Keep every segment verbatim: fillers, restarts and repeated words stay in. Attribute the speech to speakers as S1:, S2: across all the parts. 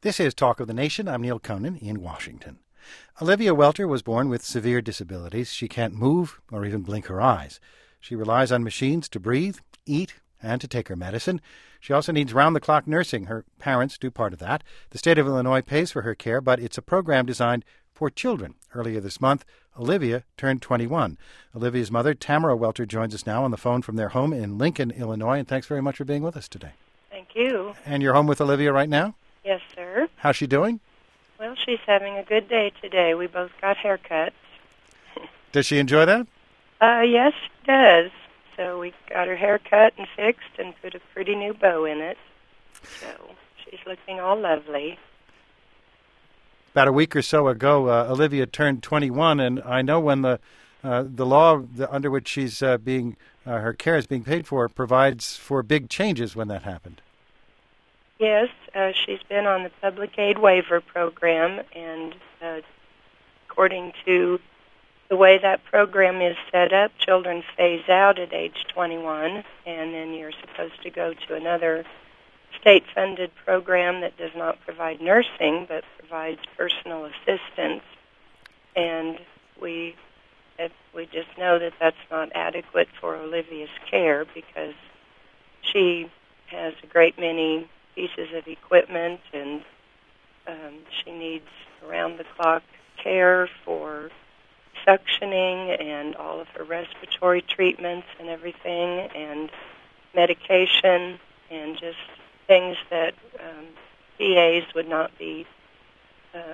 S1: This is Talk of the Nation. I'm Neil Conan in Washington. Olivia Welter was born with severe disabilities. She can't move or even blink her eyes. She relies on machines to breathe, eat, and to take her medicine. She also needs round-the-clock nursing. Her parents do part of that. The state of Illinois pays for her care, but it's a program designed for children. Earlier this month, Olivia turned twenty-one. Olivia's mother, Tamara Welter, joins us now on the phone from their home in Lincoln, Illinois, and thanks very much for being with us today.
S2: Thank you.
S1: And you're home with Olivia right now?
S2: Yes, sir.
S1: How's she doing?
S2: Well, she's having a good day today. We both got haircuts.
S1: Does she enjoy that?
S2: Uh, yes, she does. So we got her hair cut and fixed and put a pretty new bow in it. So she's looking all lovely.
S1: About a week or so ago, uh, Olivia turned twenty-one, and I know when the uh, the law the, under which she's uh, being uh, her care is being paid for provides for big changes when that happened.
S2: Yes, uh, she's been on the public aid waiver program, and uh, according to the way that program is set up, children phase out at age twenty-one, and then you're supposed to go to another state-funded program that does not provide nursing but provides personal assistance. And we if we just know that that's not adequate for Olivia's care because she has a great many pieces of equipment, and um, she needs around-the-clock care for suctioning and all of her respiratory treatments and everything, and medication, and just things that um, P As would not be uh,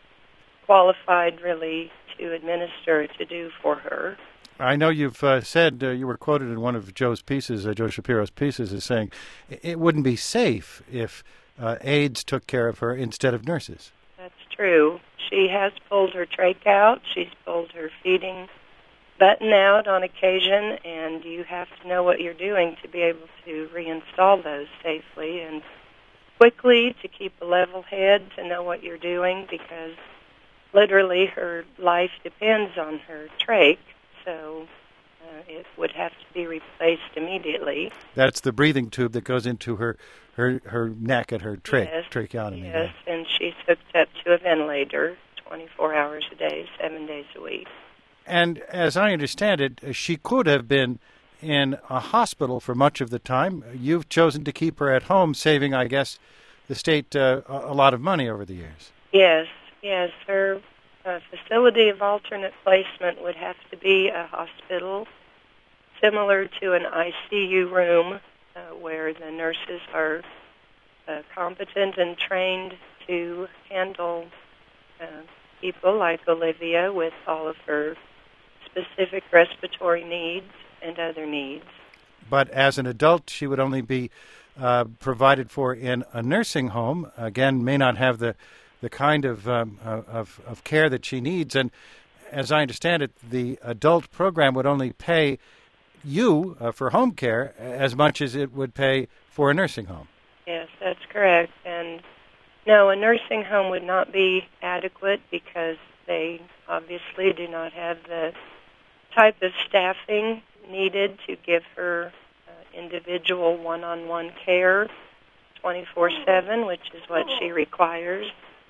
S2: qualified really to administer to do for her.
S1: I know you've uh, said, uh, you were quoted in one of Joe's pieces, uh, Joe Shapiro's pieces, as saying it wouldn't be safe if uh, aides took care of her instead of nurses.
S2: That's true. She has pulled her trach out. She's pulled her feeding button out on occasion, and you have to know what you're doing to be able to reinstall those safely and quickly, to keep a level head, to know what you're doing, because literally her life depends on her trach. So uh, it would have to be replaced immediately.
S1: That's the breathing tube that goes into her her, her neck and her trach,
S2: yes,
S1: tracheotomy.
S2: Yes, and she's hooked up to a ventilator twenty-four hours a day, seven days a week.
S1: And as I understand it, she could have been in a hospital for much of the time. You've chosen to keep her at home, saving, I guess, the state uh, a lot of money over the years.
S2: Yes, yes. Her A facility of alternate placement would have to be a hospital similar to an I C U room uh, where the nurses are uh, competent and trained to handle uh, people like Olivia with all of her specific respiratory needs and other needs.
S1: But as an adult, she would only be uh, provided for in a nursing home. Again, may not have the the kind of, um, of of care that she needs. And as I understand it, the adult program would only pay you uh, for home care as much as it would pay for a nursing home.
S2: Yes, that's correct. And no, a nursing home would not be adequate because they obviously do not have the type of staffing needed to give her uh, individual one-on-one care twenty-four seven, which is what she requires.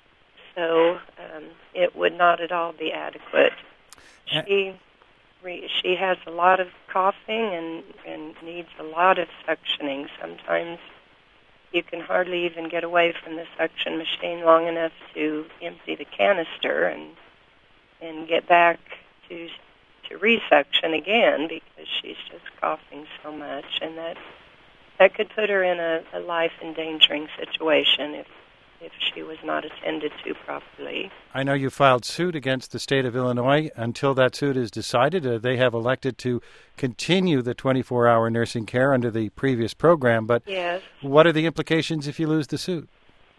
S2: So um, it would not at all be adequate. She re, she has a lot of coughing and, and needs a lot of suctioning. Sometimes you can hardly even get away from the suction machine long enough to empty the canister and and get back to to resuction again because she's just coughing so much, and that that could put her in a, a life-endangering situation if if she was not attended to properly.
S1: I know you filed suit against the state of Illinois. Until that suit is decided, uh, they have elected to continue the twenty-four hour nursing care under the previous program. But
S2: yes.
S1: What are the implications if you lose the suit?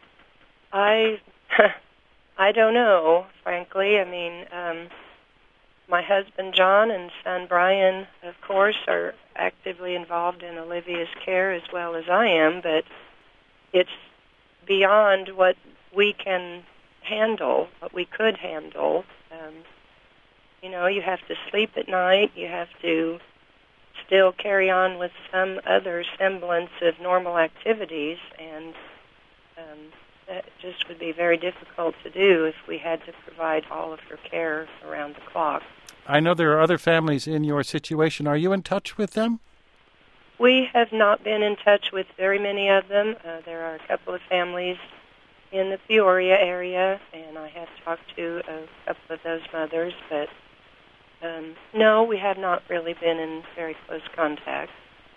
S2: I I don't know, frankly. I mean, um, my husband John and son Brian, of course, are actively involved in Olivia's care as well as I am, but it's beyond what we can handle, what we could handle. Um, you know, you have to sleep at night. You have to still carry on with some other semblance of normal activities. And um, that just would be very difficult to do if we had to provide all of her care around the clock.
S1: I know there are other families in your situation. Are you in touch with them?
S2: We have not been in touch with very many of them. Uh, there are a couple of families in the Peoria area, and I have talked to a couple of those mothers, but um, no, we have not really been in very close contact.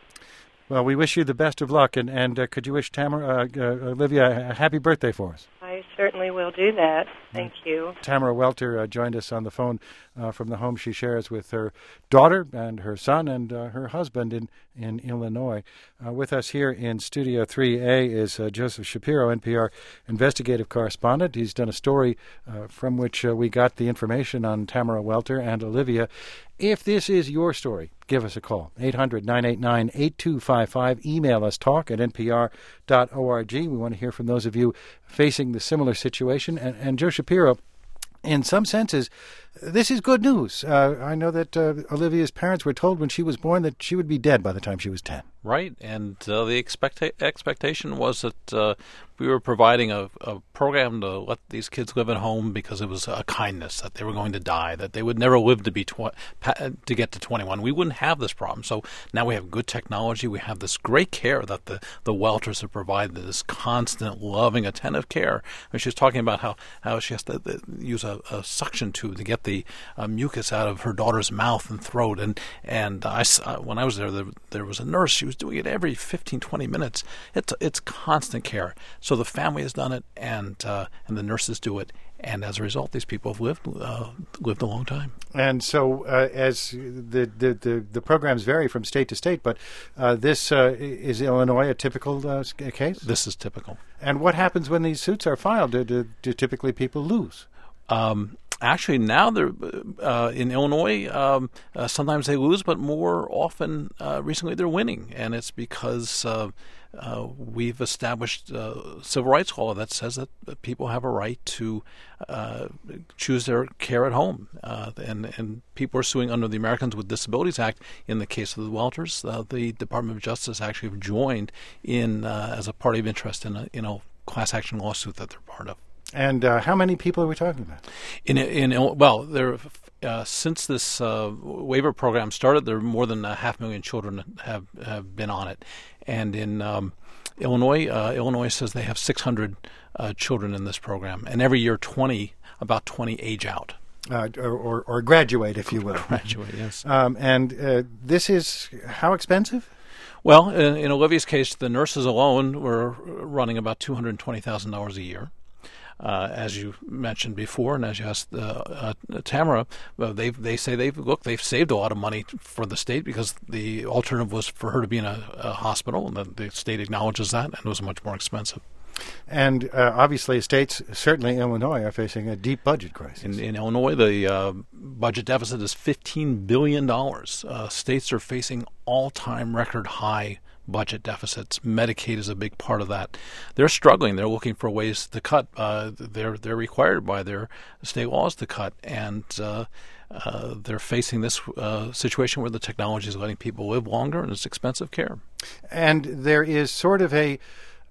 S1: Well, we wish you the best of luck, and, and uh, could you wish Tamara, uh, uh, Olivia a happy birthday for us?
S2: I certainly will do that. Thank you.
S1: Tamara Welter uh, joined us on the phone uh, from the home she shares with her daughter and her son and uh, her husband in, in Illinois. Uh, with us here in Studio three A is uh, Joseph Shapiro, N P R investigative correspondent. He's done a story uh, from which uh, we got the information on Tamara Welter and Olivia. If this is your story, give us a call, eight hundred, nine eight nine, eight two five five. Email us, talk at n p r dot org. We want to hear from those of you facing the similar situation. And, and Joe Shapiro, in some senses, this is good news. Uh, I know that uh, Olivia's parents were told when she was born that she would be dead by the time she was ten.
S3: Right, and uh, the expecta- expectation was that uh, we were providing a, a program to let these kids live at home because it was a kindness, that they were going to die, that they would never live to be tw- to get to twenty-one. We wouldn't have this problem. So now we have good technology. We have this great care that the, the Welters have provided, this constant, loving, attentive care. I mean, she was talking about how, how she has to uh, use a, a suction tube to get the uh, mucus out of her daughter's mouth and throat. And, and I, uh, when I was there, there, there was a nurse. She was doing it every fifteen, twenty minutes. It's it's constant care. So the family has done it, and uh, and the nurses do it, and as a result, these people have lived uh, lived a long time.
S1: And so, uh, as the, the the the programs vary from state to state, but uh, this uh, is Illinois a typical uh, case?
S3: This is typical.
S1: And what happens when these suits are filed? Do, do, do typically people lose?
S3: Um, Actually, now they're uh, in Illinois. Um, uh, sometimes they lose, but more often, uh, recently, they're winning, and it's because uh, uh, we've established uh, civil rights law that says that, that people have a right to uh, choose their care at home, uh, and and people are suing under the Americans with Disabilities Act. In the case of the Welters, uh, the Department of Justice actually have joined in uh, as a party of interest in a in a class action lawsuit that they're part of.
S1: And uh, how many people are we talking about?
S3: In in well, there uh, since this uh, waiver program started, there are more than a half million children have, have been on it, and in um, Illinois, uh, Illinois says they have six hundred uh, children in this program, and every year, twenty about twenty age out.
S1: Uh, or, or, or graduate, if you will.
S3: Graduate, yes.
S1: Um, and uh, this is how expensive?
S3: Well, in, in Olivia's case, the nurses alone were running about two hundred twenty thousand dollars a year. Uh, as you mentioned before, and as you asked uh, uh, Tamara, uh, they they say they've look they've saved a lot of money for the state because the alternative was for her to be in a, a hospital, and the, the state acknowledges that, and it was much more expensive.
S1: And uh, obviously, states, certainly Illinois, are facing a deep budget crisis.
S3: In, in Illinois, the uh, budget deficit is fifteen billion dollars. Uh, states are facing all-time record high budget deficits. Medicaid is a big part of that. They're struggling. They're looking for ways to cut. Uh, they're they're required by their state laws to cut, and uh, uh, they're facing this uh, situation where the technology is letting people live longer, and it's expensive care.
S1: And there is sort of a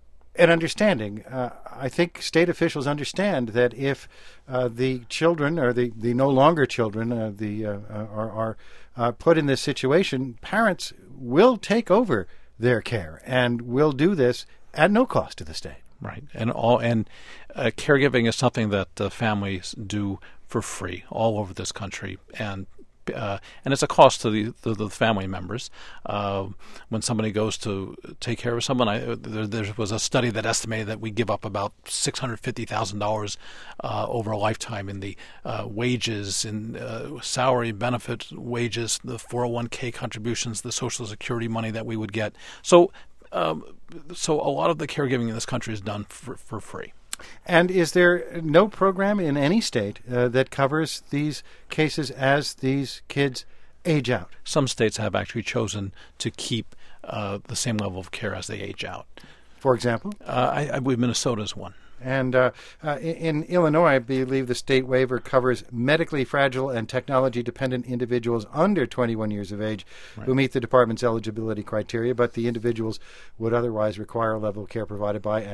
S1: an understanding. Uh, I think state officials understand that if uh, the children or the, the no longer children uh, the uh, are, are uh, put in this situation, parents will take over their care and will do this at no cost to the state.
S3: Right, and all and uh, caregiving is something that uh, families do for free all over this country, and uh, and it's a cost to the the, the family members. Uh, when somebody goes to take care of someone, I, there, there was a study that estimated that we give up about six hundred fifty thousand dollars uh, over a lifetime in the uh, wages, in uh, salary, benefit, wages, the four oh one k contributions, the Social Security money that we would get. So. Um, so a lot of the caregiving in this country is done for, for free.
S1: And is there no program in any state uh, that covers these cases as these kids age out?
S3: Some states have actually chosen to keep uh, the same level of care as they age out.
S1: For example?
S3: Uh, I, I believe Minnesota is one.
S1: And uh, uh, in Illinois, I believe the state waiver covers medically fragile and technology-dependent individuals under twenty-one years of age right. who meet the department's eligibility criteria, but the individuals would otherwise require a level of care provided by an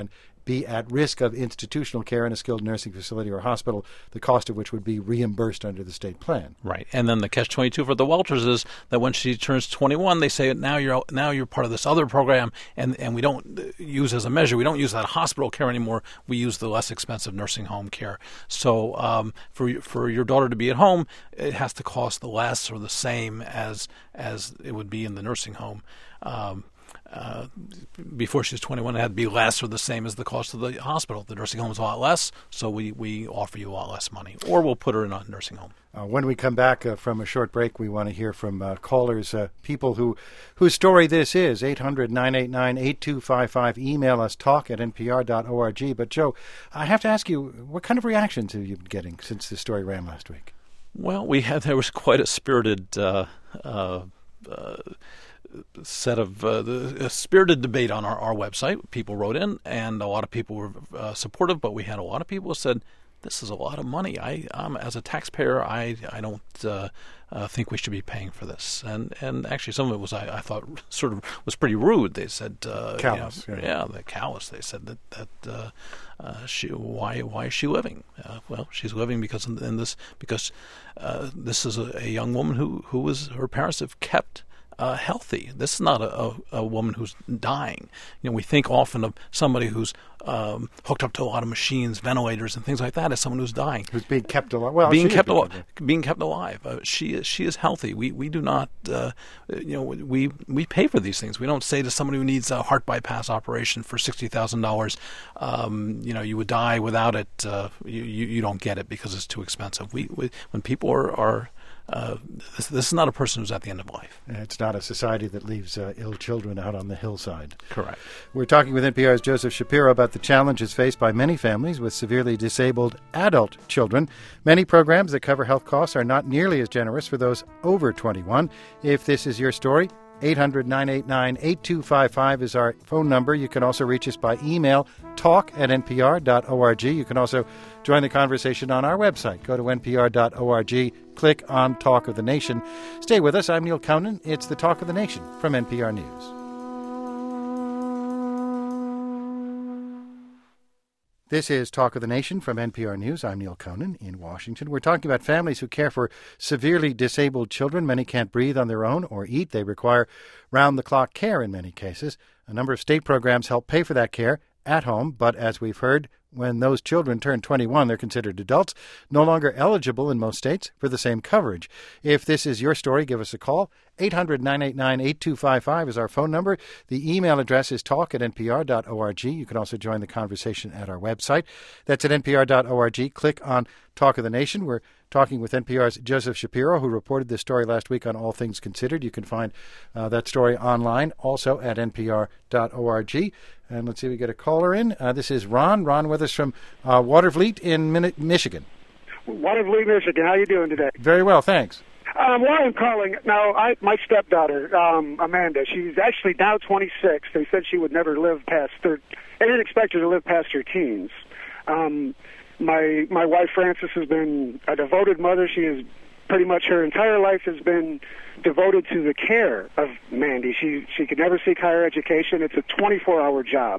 S1: be at risk of institutional care in a skilled nursing facility or hospital, the cost of which would be reimbursed under the state plan.
S3: Right. And then the catch twenty-two for the Welters is that when she turns twenty-one, they say, now you're now you're part of this other program, and, and we don't use as a measure, we don't use that hospital care anymore. We use the less expensive nursing home care. So um, for for your daughter to be at home, it has to cost the less or the same as as it would be in the nursing home. Um, uh, before she was twenty-one, it had to be less or the same as the cost of the hospital. The nursing home is a lot less, so we, we offer you a lot less money, or we'll put her in a nursing home.
S1: Uh, when we come back uh, from a short break, we want to hear from uh, callers, uh, people who whose story this is. eight hundred, nine eight nine, eight two five five. Email us, talk at n p r dot org. But, Joe, I have to ask you, what kind of reactions have you been getting since the story ran last week?
S3: Well, we had there was quite a spirited uh, uh, uh, set of uh, the, a spirited debate on our, our website. People wrote in, and a lot of people were uh, supportive, but we had a lot of people who said, this is a lot of money. I, um, as a taxpayer, I, I don't uh, uh, think we should be paying for this. And and actually, some of it was I, I thought sort of was pretty rude. They said, uh,
S1: callous,
S3: you know,
S1: yeah.
S3: yeah, the callous. They said that that uh, uh, she why why is she living? Uh, well, she's living because in, in this because uh, this is a, a young woman who who was her parents have kept. Uh, healthy. This is not a, a, a woman who's dying. You know, we think often of somebody who's um, hooked up to a lot of machines, ventilators, and things like that as someone who's dying,
S1: who's being kept alive. Well,
S3: being kept
S1: alive.
S3: alive. Being kept alive. Uh, she is. She is healthy. We we do not. Uh, you know, we we pay for these things. We don't say to somebody who needs a heart bypass operation for sixty thousand dollars, um, you know, you would die without it. Uh, you, you you don't get it because it's too expensive. We, we when people are are Uh, this, this is not a person who's at the end of life.
S1: It's not a society that leaves uh, ill children out on the hillside.
S3: Correct.
S1: We're talking with N P R's Joseph Shapiro about the challenges faced by many families with severely disabled adult children. Many programs that cover health costs are not nearly as generous for those over twenty-one. If this is your story, eight hundred, nine eight nine, eight two five five is our phone number. You can also reach us by email, talk at n p r dot org. You can also join the conversation on our website. Go to n p r dot org, click on Talk of the Nation. Stay with us. I'm Neil Conan. It's the Talk of the Nation from N P R News. This is Talk of the Nation from N P R News. I'm Neil Conan in Washington. We're talking about families who care for severely disabled children. Many can't breathe on their own or eat. They require round-the-clock care in many cases. A number of state programs help pay for that care at home, but as we've heard, when those children turn twenty-one, they're considered adults, no longer eligible in most states for the same coverage. If this is your story, give us a call. eight hundred, nine eight nine, eight two five five is our phone number. The email address is talk at n p r dot org. You can also join the conversation at our website. That's at n p r dot org. Click on Talk of the Nation. We're talking with N P R's Joseph Shapiro, who reported this story last week on All Things Considered. You can find uh, that story online, also at n p r dot org. And let's see, we get a caller in. Uh, this is Ron. Ron with us from uh, Watervliet in Min- Michigan.
S4: Watervliet, Michigan. How you doing today?
S1: Very well, thanks.
S4: Um, why I'm calling now, I my stepdaughter, um, Amanda. She's actually now twenty-six. They said she would never live past thir- They didn't expect her to live past her teens. Um, my my wife Frances has been a devoted mother. She is pretty much her entire life has been devoted to the care of Mandy. She she could never seek higher education. It's a twenty-four hour job.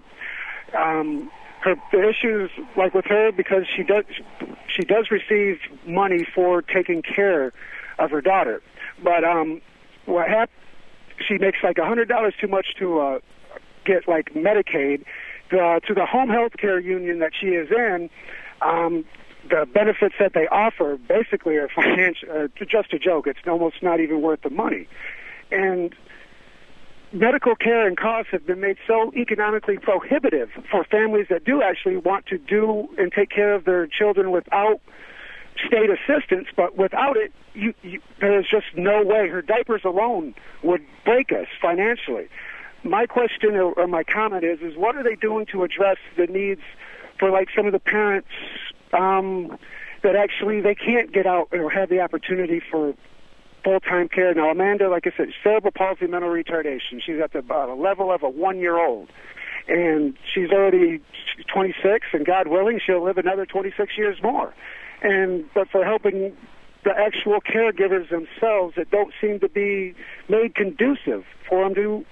S4: Um, her the issues, like with her, because she does she does receive money for taking care of her daughter. But um, what happened? She makes like a hundred dollars too much to uh, get like Medicaid. The, to the home health care union that she is in. Um, the benefits that they offer basically are financial, uh, just a joke. It's almost not even worth the money. And medical care and costs have been made so economically prohibitive for families that do actually want to do and take care of their children without state assistance, but without it, you, you, there's just no way. Her diapers alone would break us financially. My question or, or my comment is, is what are they doing to address the needs for like some of the parents um, that actually they can't get out or have the opportunity for full-time care? Now, Amanda, like I said, cerebral palsy, mental retardation. She's at the uh, level of a one-year-old. And she's already twenty-six, and God willing, she'll live another twenty-six years more. And but for helping the actual caregivers themselves that don't seem to be made conducive for them to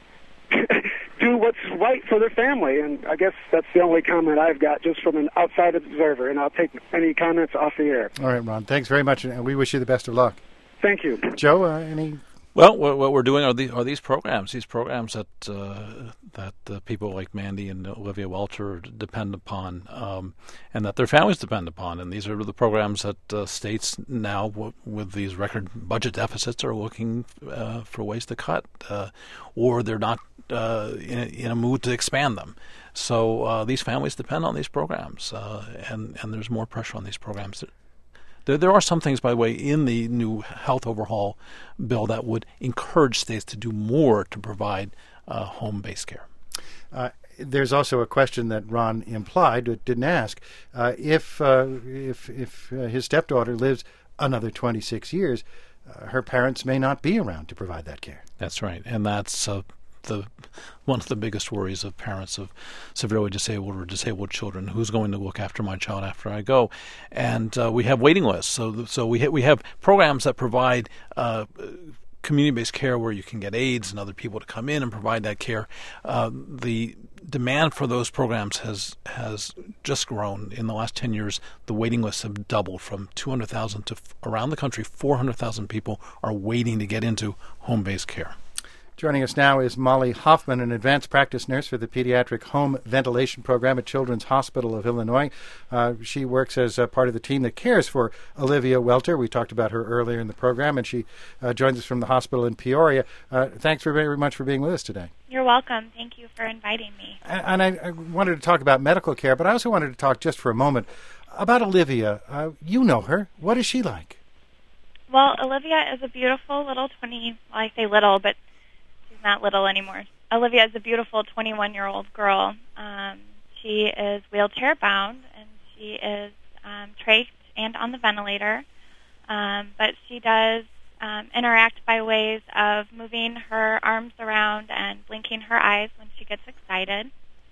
S4: do what's right for their family. And I guess that's the only comment I've got, just from an outside observer. And I'll take any comments off the air.
S1: All right, Ron. Thanks very much, and we wish you the best of luck.
S4: Thank you.
S1: Joe, uh, any...
S3: Well, what, what we're doing are these, are these programs, these programs that uh, that uh, people like Mandy and Olivia Welter depend upon, um, and that their families depend upon. And these are the programs that uh, states now, w- with these record budget deficits, are looking uh, for ways to cut, uh, or they're not uh, in, a, in a mood to expand them. So uh, these families depend on these programs, uh, and and there's more pressure on these programs. There, there are some things, by the way, in the new health overhaul bill that would encourage states to do more to provide uh, home-based care.
S1: Uh, there's also a question that Ron implied, but didn't ask. Uh, if uh, if if uh, his stepdaughter lives another twenty-six years, uh, her parents may not be around to provide that care.
S3: That's right, and that's uh, the one of the biggest worries of parents of severely disabled or disabled children. Who's going to look after my child after I go? And uh, we have waiting lists. So so we ha- we have programs that provide uh, community-based care where you can get aides and other people to come in and provide that care. Uh, the demand for those programs has has just grown. In the last ten years, the waiting lists have doubled from two hundred thousand to f- around the country, four hundred thousand people are waiting to get into home-based care.
S1: Joining us now is Molly Hoffman, an advanced practice nurse for the Pediatric Home Ventilation Program at Children's Hospital of Illinois. Uh, she works as a part of the team that cares for Olivia Welter. We talked about her earlier in the program, and she uh, joins us from the hospital in Peoria. Uh, thanks for very much for being with us today.
S5: You're welcome. Thank you for inviting me.
S1: And, and I, I wanted to talk about medical care, but I also wanted to talk just for a moment about Olivia. Uh, you know her. What is she like?
S5: Well, Olivia is a beautiful little twenty, well, I say little, but not little anymore. Olivia is a beautiful twenty-one-year-old girl. Um, she is wheelchair-bound, and she is um, trached and on the ventilator. Um, but she does um, interact by ways of moving her arms around and blinking her eyes when she gets excited.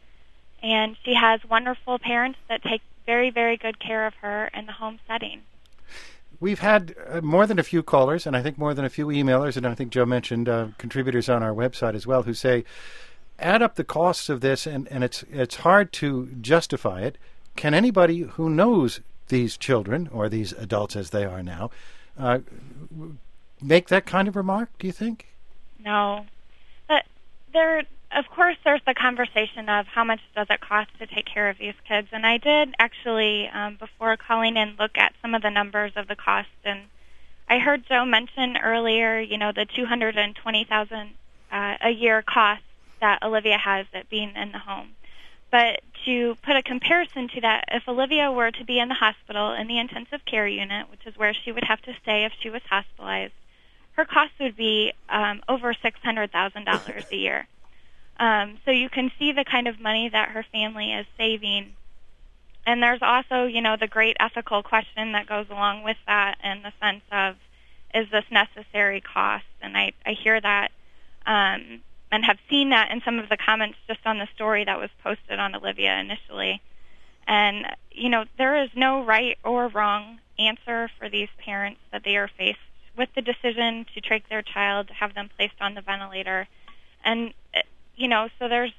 S5: And she has wonderful parents that take very, very good care of her in the home setting.
S1: We've had uh, more than a few callers, and I think more than a few emailers, and I think Joe mentioned uh, contributors on our website as well, who say, add up the costs of this, and, and it's it's hard to justify it. Can anybody who knows these children, or these adults as they are now, uh, make that kind of remark, do you think?
S5: No. But there, of course, there's the conversation of how much does it cost to take care of these kids. And I did actually, um, before calling in, look at some of the numbers of the cost. And I heard Joe mention earlier, you know, the two hundred twenty thousand dollars uh, a year cost that Olivia has at being in the home. But to put a comparison to that, if Olivia were to be in the hospital in the intensive care unit, which is where she would have to stay if she was hospitalized, her cost would be um, over six hundred thousand dollars a year. Um, so you can see the kind of money that her family is saving. And there's also, you know, the great ethical question that goes along with that, in the sense of, is this necessary cost? And I, I hear that um, and have seen that in some of the comments just on the story that was posted on Olivia initially. And, you know, there is no right or wrong answer for these parents that they are faced with the decision to take their child, to have them placed on the ventilator. And you know, so there's,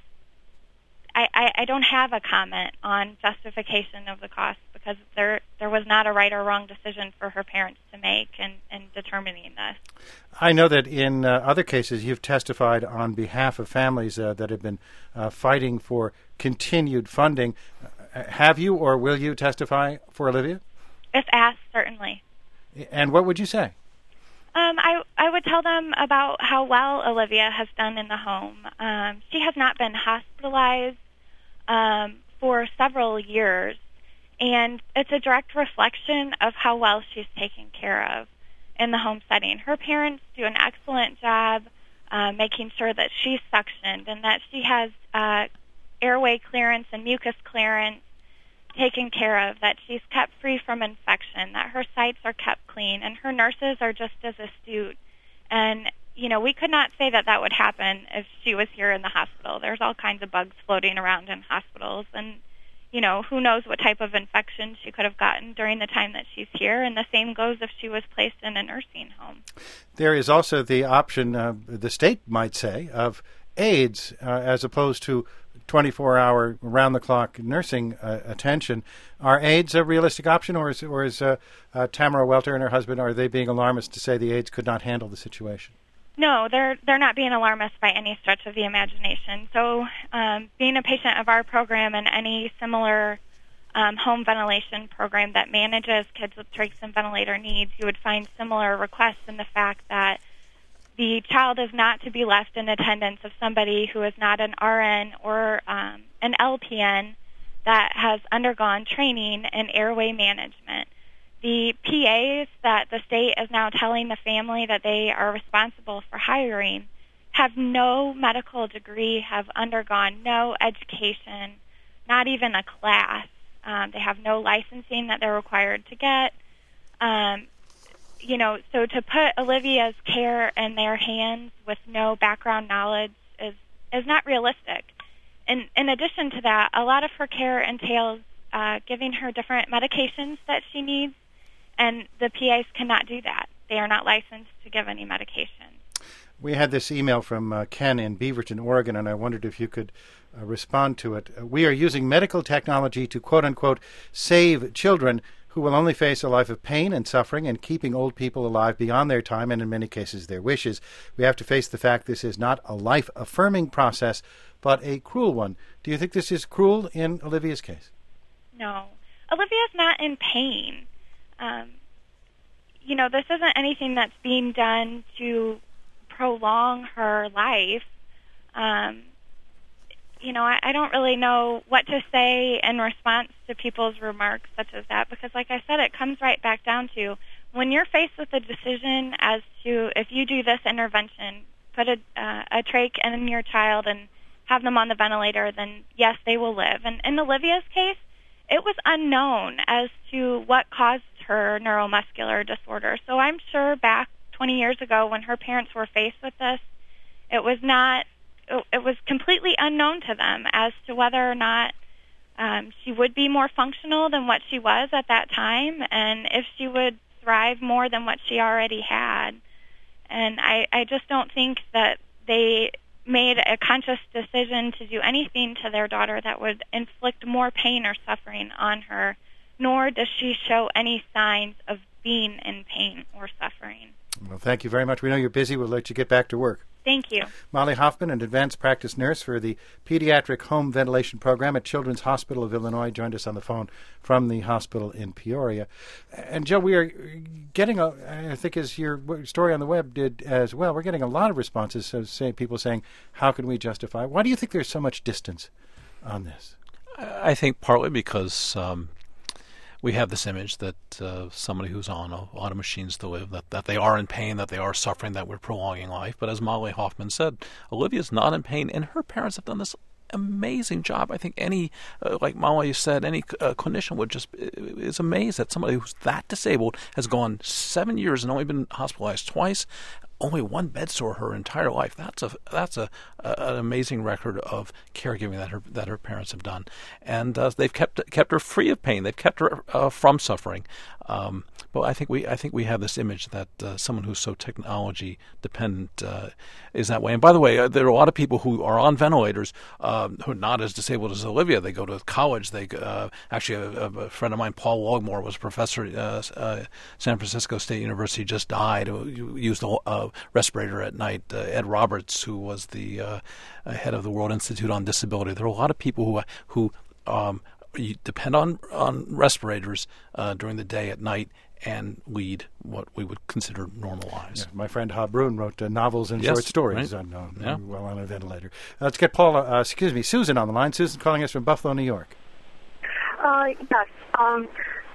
S5: I, I, I don't have a comment on justification of the cost, because there there was not a right or wrong decision for her parents to make in, in determining this.
S1: I know that in uh, other cases you've testified on behalf of families uh, that have been uh, fighting for continued funding. Uh, have you, or will you testify for Olivia?
S5: If asked, certainly.
S1: And what would you say?
S5: Um, I, I would tell them about how well Olivia has done in the home. Um, she has not been hospitalized um, for several years, and it's a direct reflection of how well she's taken care of in the home setting. Her parents do an excellent job uh, making sure that she's suctioned and that she has uh, airway clearance and mucus clearance taken care of, that she's kept free from infection, that her sites are kept clean, and her nurses are just as astute. And, you know, we could not say that that would happen if she was here in the hospital. There's all kinds of bugs floating around in hospitals, and, you know, who knows what type of infection she could have gotten during the time that she's here, and the same goes if she was placed in a nursing home.
S1: There is also the option, uh, the state might say, of aides uh, as opposed to twenty-four hour, round-the-clock nursing uh, attention. Are aides a realistic option, or is, or is uh, uh, Tamara Welter and her husband, are they being alarmist to say the aides could not handle the situation?
S5: No, they're they're not being alarmist by any stretch of the imagination. So um, being a patient of our program and any similar um, home ventilation program that manages kids with trachs and ventilator needs, you would find similar requests in the fact that the child is not to be left in attendance of somebody who is not an R N or um, an L P N that has undergone training in airway management. The P As that the state is now telling the family that they are responsible for hiring have no medical degree, have undergone no education, not even a class. Um, they have no licensing that they're required to get. Um, you know, so to put Olivia's care in their hands with no background knowledge is, is not realistic. And in addition to that, a lot of her care entails uh, giving her different medications that she needs, and the P As cannot do that. They are not licensed to give any medication.
S1: We had this email from uh, Ken in Beaverton, Oregon, and I wondered if you could uh, respond to it. Uh, we are using medical technology to, quote-unquote, save children who will only face a life of pain and suffering and keeping old people alive beyond their time and, in many cases, their wishes. We have to face the fact this is not a life-affirming process, but a cruel one. Do you think this is cruel in Olivia's case?
S5: No. Olivia's not in pain. Um, you know, this isn't anything that's being done to prolong her life. Um, you know, I, I don't really know what to say in response to people's remarks such as that, because like I said, it comes right back down to when you're faced with a decision as to if you do this intervention, put a, uh, a trach in your child and have them on the ventilator, then yes, they will live. And in Olivia's case, it was unknown as to what caused her neuromuscular disorder. So I'm sure back twenty years ago when her parents were faced with this, it was not, it was completely unknown to them as to whether or not um, she would be more functional than what she was at that time, and if she would thrive more than what she already had. And I, I just don't think that they made a conscious decision to do anything to their daughter that would inflict more pain or suffering on her, nor does she show any signs of being in pain or suffering.
S1: Well, thank you very much. We know you're busy. We'll let you get back to work.
S5: Thank you.
S1: Molly Hoffman, an advanced practice nurse for the Pediatric Home Ventilation Program at Children's Hospital of Illinois, joined us on the phone from the hospital in Peoria. And, Joe, we are getting, a, I think as your story on the web did as well, we're getting a lot of responses, so say, people saying, how can we justify? Why do you think there's so much distance on this?
S3: I think partly because um, we have this image that uh, somebody who's on a lot of machines to live, that, that they are in pain, that they are suffering, that we're prolonging life. But as Molly Hoffman said, Olivia's not in pain, and her parents have done this amazing job. I think any, uh, like Molly said, any uh, clinician would just is amazed that somebody who's that disabled has gone seven years and only been hospitalized twice, only one bed sore her entire life. That's a that's a, a an amazing record of caregiving that her that her parents have done, and uh, they've kept kept her free of pain. They've kept her uh, from suffering. Um, but I think we I think we have this image that uh, someone who's so technology dependent uh, is that way. And by the way, uh, there are a lot of people who are on ventilators um, who are not as disabled as Olivia. They go to college. They uh, actually a, a friend of mine, Paul Logmore, was a professor at uh, uh, San Francisco State University. Just died. Who used a uh, respirator at night. Uh, Ed Roberts, who was the uh, head of the World Institute on Disability. There are a lot of people who who um, depend on on respirators uh, during the day, at night, and lead what we would consider normal lives.
S1: Yeah, my friend Hob Brun wrote uh, novels and
S3: yes,
S1: short stories
S3: right.
S1: on, uh,
S3: yeah.
S1: while on a ventilator. Uh, let's get Paula, uh, excuse me, Susan on the line. Susan calling us from Buffalo, New York.
S6: Uh, yes. Um,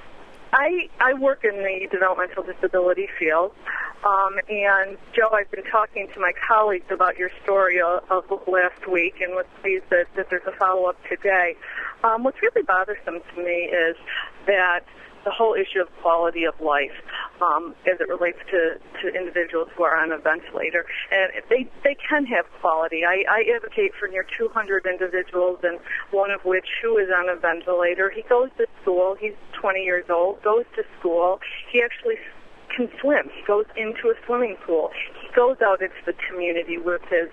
S6: I I work in the developmental disability field, um, and Joe, I've been talking to my colleagues about your story of, of last week, and was pleased that, that there's a follow-up today. Um, what's really bothersome to me is that the whole issue of quality of life um, as it relates to, to individuals who are on a ventilator. And they, they can have quality. I, I advocate for near two hundred individuals, and one of which who is on a ventilator. He goes to school. He's twenty years old, goes to school. He actually can swim. He goes into a swimming pool. He goes out into the community with his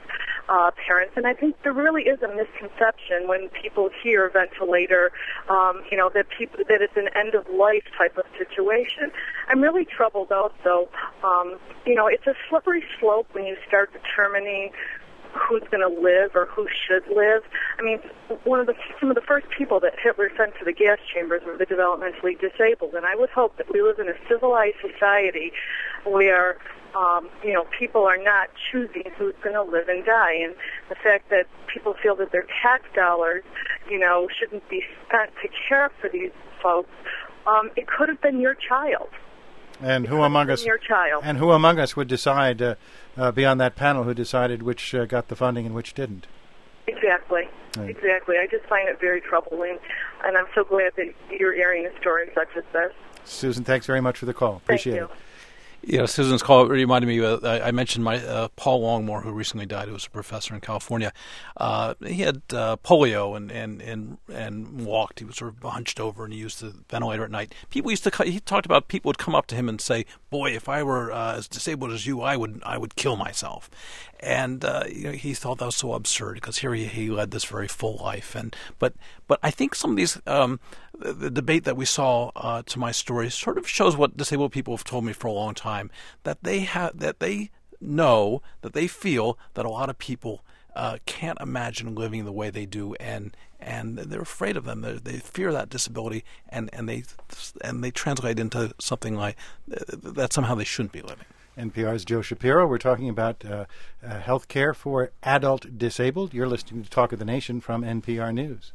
S6: uh, parents. And I think there really is a misconception when people hear ventilator, um, you know, that people that it's an end of life type of situation. I'm really troubled also. Um, you know, it's a slippery slope when you start determining who's going to live or who should live. I mean, one of the some of the first people that Hitler sent to the gas chambers were the developmentally disabled, and I would hope that we live in a civilized society where um, you know people are not choosing who's going to live and die. And the fact that people feel that their tax dollars, you know, shouldn't be spent to care for these folks, um, it could have been your child.
S1: And who among us?
S6: Your child.
S1: And who among us would decide, uh, uh, be on that panel who decided which uh, got the funding and which didn't?
S6: Exactly. Right. Exactly. I just find it very troubling, and I'm so glad that you're airing a story such as this.
S1: Susan, thanks very much for the call. Appreciate
S6: Thank you.
S1: it.
S3: Yeah, Susan's call reminded me. Uh, I mentioned my uh, Paul Longmore, who recently died, who was a professor in California. Uh, he had uh, polio and, and and and walked. He was sort of hunched over, and he used the ventilator at night. People used to. He talked about people would come up to him and say, "Boy, if I were uh, as disabled as you, I would I would kill myself." And uh, you know, he thought that was so absurd because here he, he led this very full life. And but but I think some of these um, the, the debate that we saw uh, to my story sort of shows what disabled people have told me for a long time, that they have that they know that they feel that a lot of people uh, can't imagine living the way they do, and and they're afraid of them. They're, they fear that disability, and, and they and they translate into something like uh, that somehow they shouldn't be living.
S1: N P R's Joe Shapiro. We're talking about uh, uh, health care for adult disabled. You're listening to Talk of the Nation from N P R News.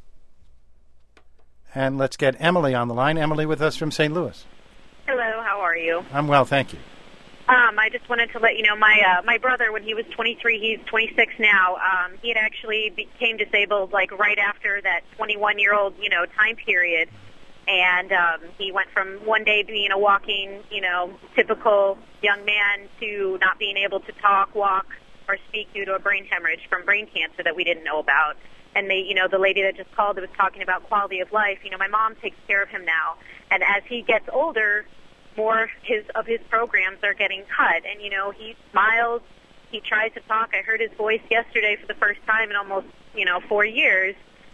S1: And let's get Emily on the line. Emily with us from Saint Louis.
S7: Hello, how are you?
S1: I'm well, thank you.
S7: Um, I just wanted to let you know my uh, my brother, when he was twenty-three, he's twenty-six now. Um, he had actually became disabled like right after that twenty-one-year-old, you know, time period. And um, he went from one day being a walking, you know, typical young man to not being able to talk, walk, or speak due to a brain hemorrhage from brain cancer that we didn't know about. And they, you know, the lady that just called that was talking about quality of life, you know, my mom takes care of him now. And as he gets older, more his of his programs are getting cut. And, you know, he smiles, he tries to talk. I heard his voice yesterday for the first time in almost, you know, four years.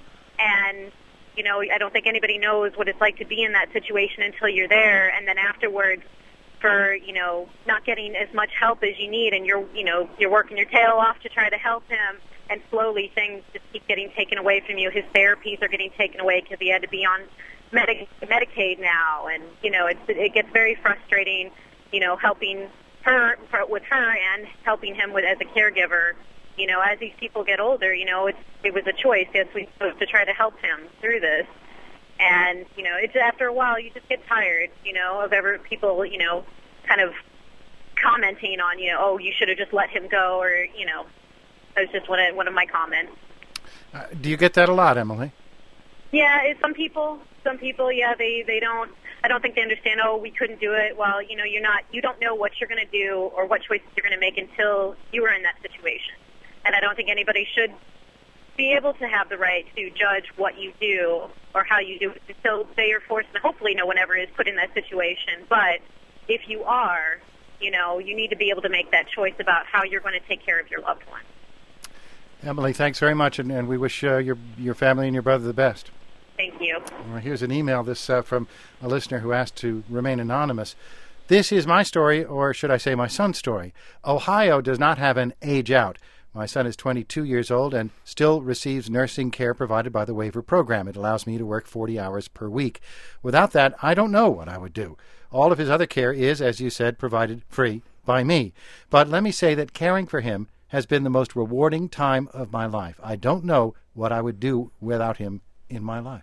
S7: And you know, I don't think anybody knows what it's like to be in that situation until you're there. And then afterwards, for, you know, not getting as much help as you need, and you're, you know, you're working your tail off to try to help him, and slowly things just keep getting taken away from you. His therapies are getting taken away because he had to be on Medi- Medicaid now. And, you know, it's, it gets very frustrating, you know, helping her for, with her and helping him with as a caregiver. You know, as these people get older, you know, it's, it was a choice. Yes, we supposed to try to help him through this. And, you know, it's after a while you just get tired, you know, of ever people, you know, kind of commenting on, you know, oh, you should have just let him go, or, you know, that was just one of, one of my comments.
S1: Uh, do you get that a lot, Emily?
S7: Yeah, it's some people, some people, yeah, they, they don't, I don't think they understand, oh, we couldn't do it. Well, you know, you're not, you don't know what you're going to do or what choices you're going to make until you are in that situation. And I don't think anybody should be able to have the right to judge what you do or how you do it until they are forced, and hopefully no one ever is put in that situation. But if you are, you know, you need to be able to make that choice about how you're going to take care of your loved one.
S1: Emily, thanks very much, and, and we wish uh, your your family and your brother the best.
S7: Thank you.
S1: Well, here's an email this uh, from a listener who asked to remain anonymous. This is my story, or should I say my son's story. Ohio does not have an age out. My son is twenty-two years old and still receives nursing care provided by the waiver program. It allows me to work forty hours per week. Without that, I don't know what I would do. All of his other care is, as you said, provided free by me. But let me say that caring for him has been the most rewarding time of my life. I don't know what I would do without him in my life.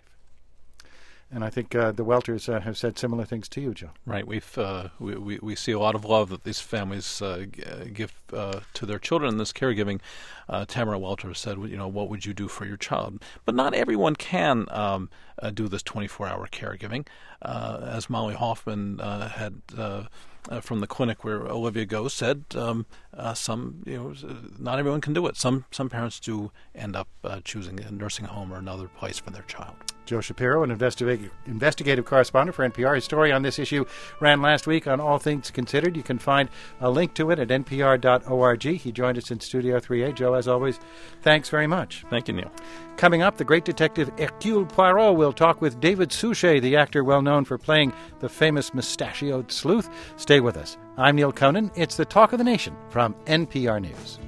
S1: And I think uh, the Welters uh, have said similar things to you, Joe.
S3: Right. We've uh, we, we we see a lot of love that these families uh, give uh, to their children in this caregiving. Uh, Tamara Welter said, you know, what would you do for your child? But not everyone can um, uh, do this twenty-four hour caregiving. Uh, as Molly Hoffman uh, had uh, uh, from the clinic where Olivia goes said, um, uh, some you know, not everyone can do it. Some some parents do end up uh, choosing a nursing home or another place for their child.
S1: Joe Shapiro, an investigative, investigative correspondent for N P R. His story on this issue ran last week on All Things Considered. You can find a link to it at N P R dot org. He joined us in Studio three A. Joe, as always, thanks very much.
S3: Thank you, Neil.
S1: Coming up, the great detective Hercule Poirot will talk with David Suchet, the actor well known for playing the famous mustachioed sleuth. Stay with us. I'm Neil Conan. It's the Talk of the Nation from N P R News.